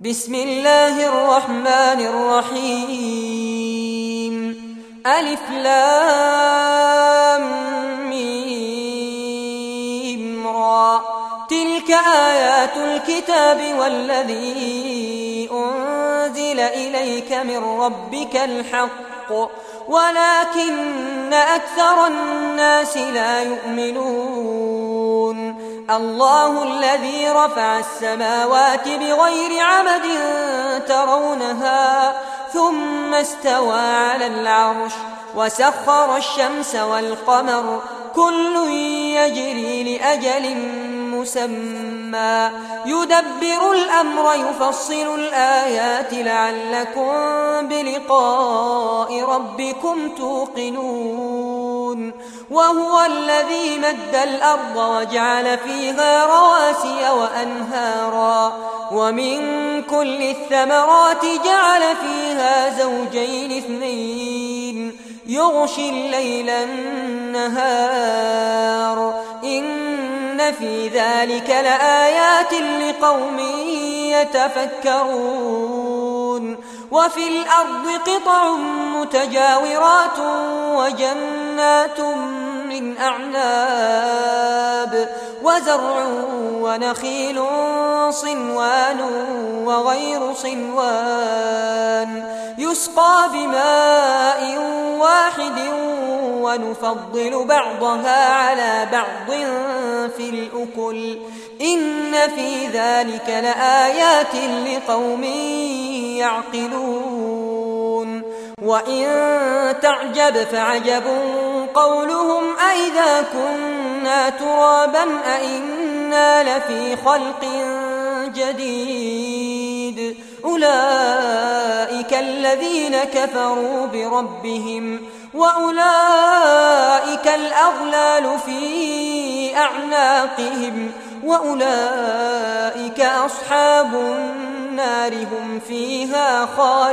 بسم الله الرحمن الرحيم ألف لام ميم را تلك آيات الكتاب والذي أنزل إليك من ربك الحق ولكن أكثر الناس لا يؤمنون الله الذي رفع السماوات بغير عمد ترونها ثم استوى على العرش وسخر الشمس والقمر كل يجري لأجل مسمى يدبر الأمر يفصل الآيات لعلكم بلقاء ربكم توقنون وهو الذي مد الأرض وجعل فيها رواسي وأنهارا ومن كل الثمرات جعل فيها زوجين اثنين يغشي الليل النهار إن في ذلك لآيات لقوم يتفكرون وفي الأرض قطع متجاورات وجنات من أعناب وزرع ونخيل صنوان وغير صنوان يسقى بماء واحد ونفضل بعضها على بعض في الأكل إن في ذلك لآيات لقوم يعقلون وإن تعجب فعجب قولهم أئذا كنا ترابا أئنا لفي خلق جديد أولئك الذين كفروا بربهم وأولئك الأغلال في أعناقهم وأولئك أصحاب النار هم فيها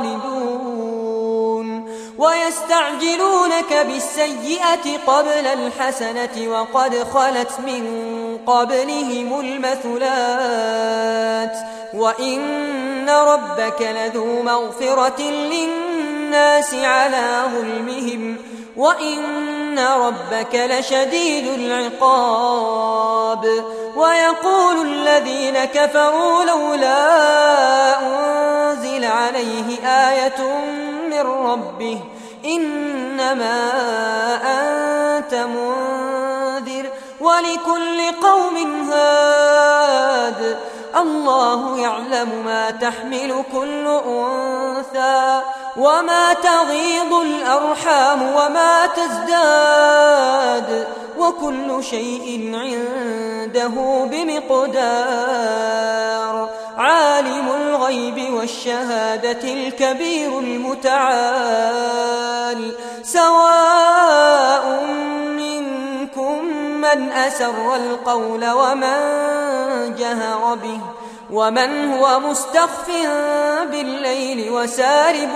خالدون ويستعجلونك بالسيئة قبل الحسنة وقد خلت من قبلهم المثلات وإن ربك لذو مغفرة للناس على ظلمهم وإن ربك لشديد العقاب ويقول الذين كفروا لولا أنزل عليه آية من ربه إنما أنت منذر ولكل قوم هاد الله يعلم ما تحمل كل أنثى وما تغيض الأرحام وما تزداد وكل شيء عنده بمقدار عالم الغيب والشهادة الكبير المتعال سواء منكم من أسر القول ومن جهر به ومن هو مستخف بالليل وسارب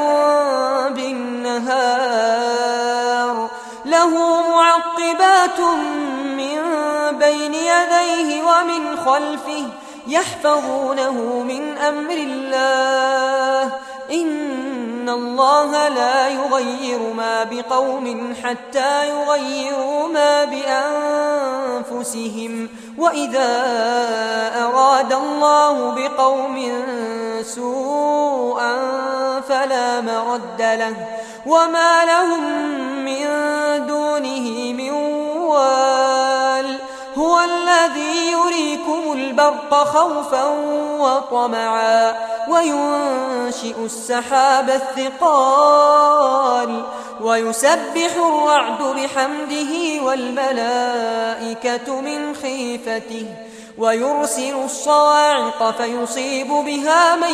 بالنهار له معقبات من بين يديه ومن خلفه يحفظونه من أمر الله إن الله لا يغير ما بقوم حتى يغيروا ما بأنفسهم وإذا أراد الله بقوم سوءا فلا مرد له وما لهم من دونه من وال هو الذي يريكم البرق خوفا وطمعا وينشئ السحاب الثقال ويسبح الرعد بحمده والملائكة من خيفته ويرسل الصواعق فيصيب بها من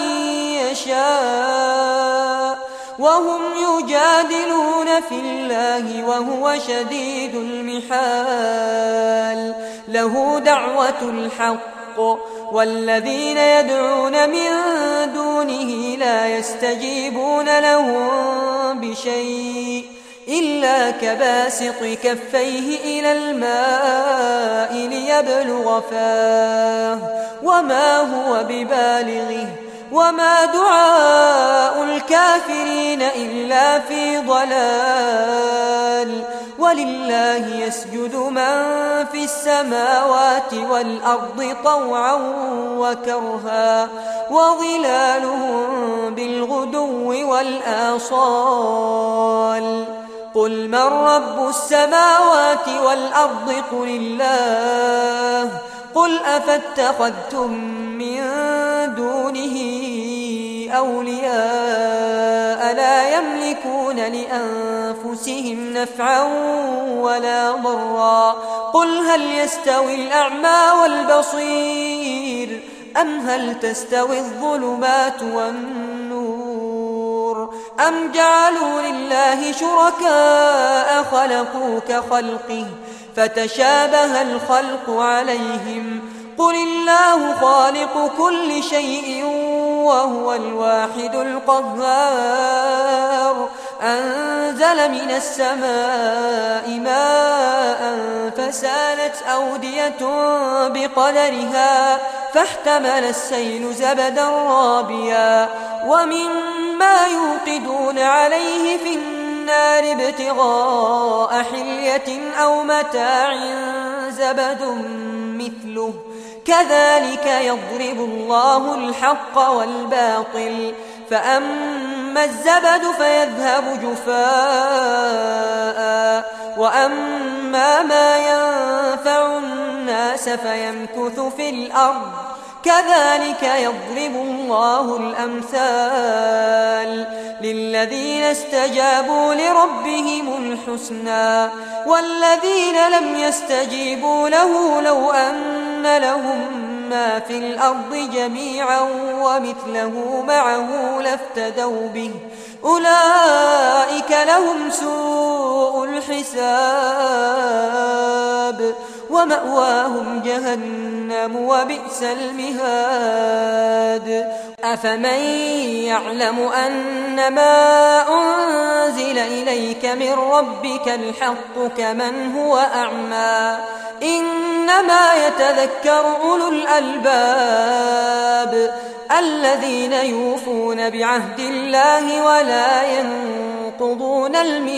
يشاء وهم يجادلون في الله وهو شديد المحال له دعوة الحق والذين يدعون من دونه لا يستجيبون لهم بشيء إلا كباسط كفيه إلى الماء ليبلغ فاه وما هو ببالغه وما دعاء الكافرين إلا في ضلال ولله يسجد من في السماوات والأرض طوعا وكرها وظلالهم بالغدو والآصال قل من رب السماوات والأرض قل الله قل أفاتخذتم من دونه أولياء لا يملكون لأنفسهم نفعا ولا ضرا قل هل يستوي الأعمى والبصير أم هل تستوي الظلمات والنور أم جعلوا لله شركاء خلقوا كخلقه فتشابه الخلق عليهم قل الله خالق كل شيء وهو الواحد القهار أنزل من السماء ماء فسالت أودية بقدرها فاحتمل السيل زبدا رابيا ومما يوقدون عليه في النار ابتغاء حلية أو متاع زبد مثله كذلك يضرب الله الحق والباطل فأما الزبد فيذهب جفاء وأما ما ينفع الناس فيمكث في الأرض كذلك يضرب الله الأمثال للذين استجابوا لربهم الحسنى والذين لم يستجيبوا له لو أن لهم ما في الأرض جميعا ومثله معه لافتدوا به أولئك لهم سوء الحساب ومأواهم جهنم وبئس المهاد أفمن يعلم أن ما أنزل إليك من ربك الحق كمن هو أعمى إنما يتذكر أولو الألباب الذين يوفون بعهد الله ولا ينقضون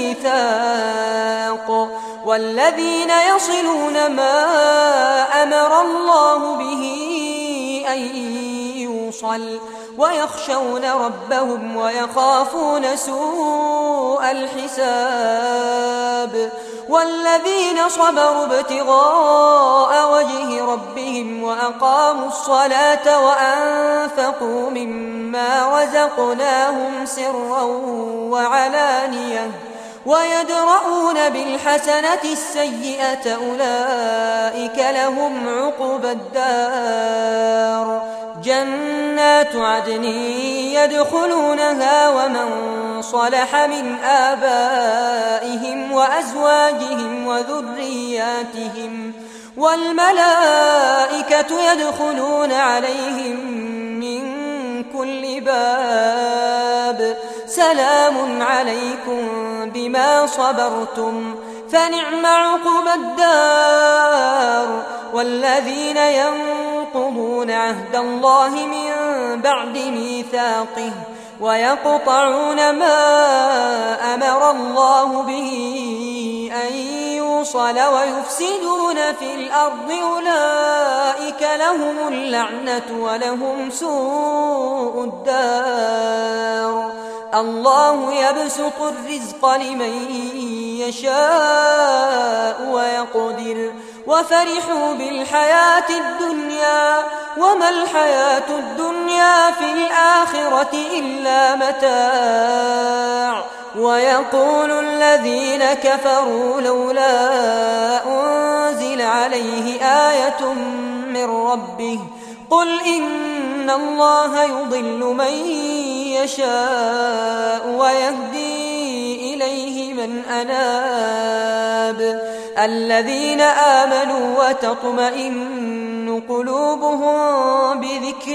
الميثاق والذين يصلون ما أمر الله به أن يوصل ويخشون ربهم ويخافون سوء الحساب والذين صبروا ابتغاء وجه ربهم وأقاموا الصلاة وأنفقوا مما رزقناهم سرا وعلانية ويدرؤون بالحسنة السيئة أولئك لهم عقبى الدار جنات عدن يدخلونها ومن صلح من آبائهم وأزواجهم وذرياتهم والملائكة يدخلون عليهم من كل باب سلام عليكم بما صبرتم فنعم عقبى الدار والذين ينقضون عهد الله من بعد ميثاقه ويقطعون ما أمر الله به أن يوصل ويفسدون في الأرض أولئك لهم اللعنة ولهم سوء الدار الله يبسط الرزق لمن يشاء ويقدر وفرحوا بالحياة الدنيا وما الحياة الدنيا في الآخرة إلا متاع ويقول الذين كفروا لولا أنزل عليه آية من ربه قل إن الله يضل من يشاء ويهدي إليه من أناب الذين آمنوا وتطمئن قلوبهم بذكر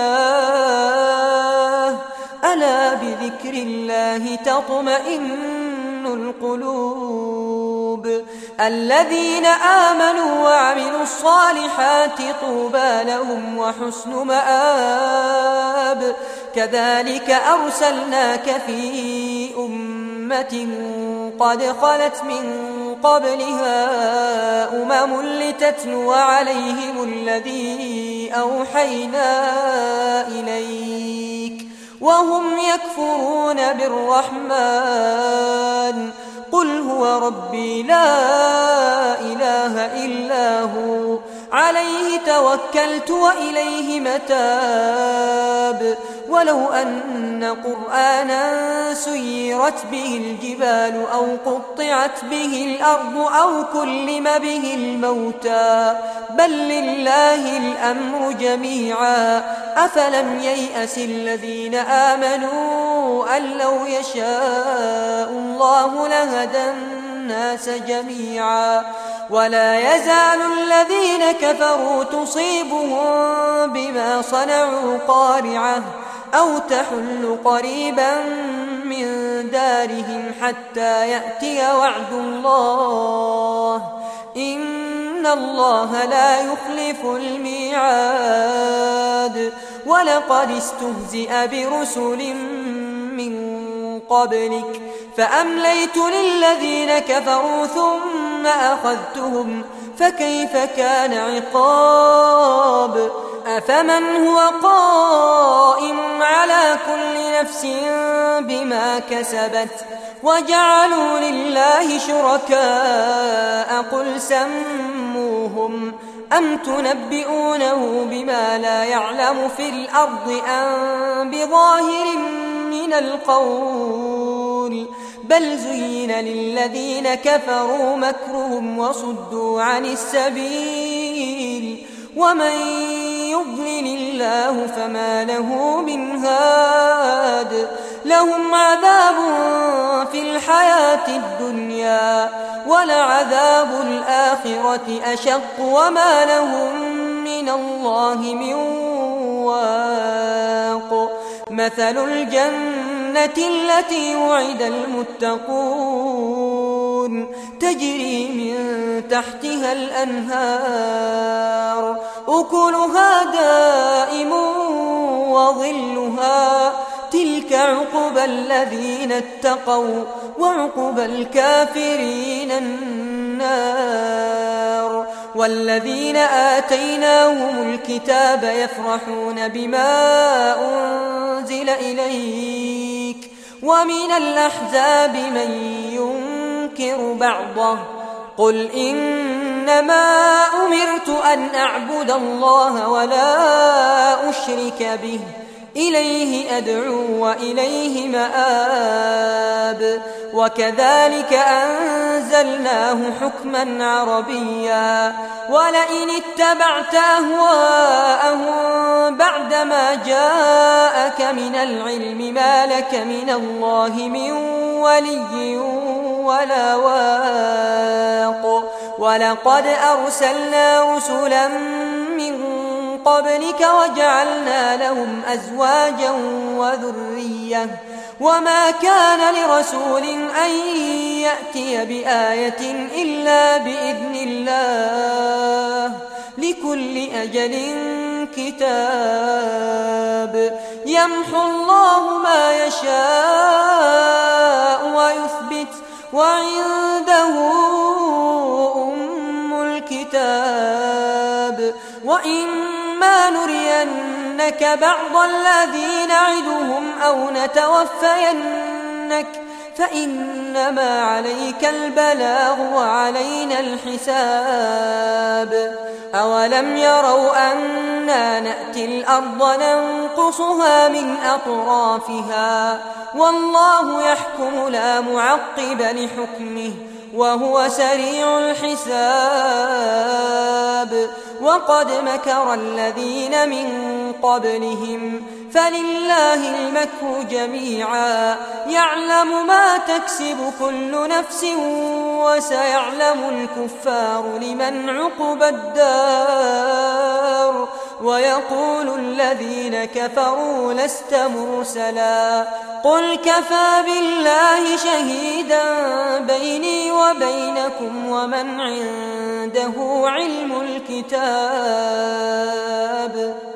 الله ألا بذكر الله تطمئن القلوب الذين آمنوا وعملوا الصالحات طوبى لهم وحسن مآب كذلك أرسلناك في أمة قد خلت من قبلها لتتلو عليهم الذي أوحينا إليك وهم يكفرون بالرحمن قل هو ربي لا إله إلا هو عليه توكلت وإليه متاب ولو أن قرآنا سيرت به الجبال أو قطعت به الأرض أو كلم به الموتى بل لله الأمر جميعا أفلم ييأس الذين آمنوا أن لو يشاء الله لهدى الناس جميعا ولا يزال الذين كفروا تصيبهم بما صنعوا قارعة أو تحل قريبا من دارهم حتى يأتي وعد الله إن الله لا يخلف الميعاد ولقد استهزئ برسل من قبلك فأمليت للذين كفروا ثم أخذتهم فكيف كان عقاب أفمن هو قائم على كل نفس بما كسبت وجعلوا لله شركاء قل سموهم أم تنبئونه بما لا يعلم في الأرض أم بظاهر من القول بل زين للذين كفروا مكرهم وصدوا عن السبيل ومن يضلل الله فما له من هاد لهم عذاب في الحياة الدنيا ولعذاب الآخرة أشق وما لهم من الله من واق مثل الجنة التي وعد المتقون تجري من تحتها الأنهار أكلها دائم وظلها تلك عقبى الذين اتقوا وعقبى الكافرين النار والذين آتيناهم الكتاب يفرحون بما أنزل إليك ومن الأحزاب من ينكر بعضه قل إنما أمرت أن أعبد الله ولا أشرك به إليه أدعو وإليه مآب وكذلك أنزلناه حكما عربيا ولئن اتبعت أهواءهم بعدما جاءك من العلم ما لك من الله من ولي ولا واق ولقد أرسلنا رسلا من قبلك وجعلنا لهم أزواجا وذرية وما كان لرسول أن يأتي بآية إلا بإذن الله لكل أجل كتاب يمحو الله ما يشاء ويثبت وعنده أم الكتاب وإما نرينك بعض الذي نعدهم أو نتوفينك فإنما عليك البلاغ وعلينا الحساب أولم يروا أنا نأتي الأرض ننقصها من أطرافها والله يحكم لا معقب لحكمه وهو سريع الحساب وقد مكر الذين من قبلهم فلله المكر جميعا يعلم ما تكسب كل نفس وسيعلم الكفار لمن عقبى الدار ويقول الذين كفروا لست مرسلا قل كفى بالله شهيدا بيني وبينكم ومن عنده علم الكتاب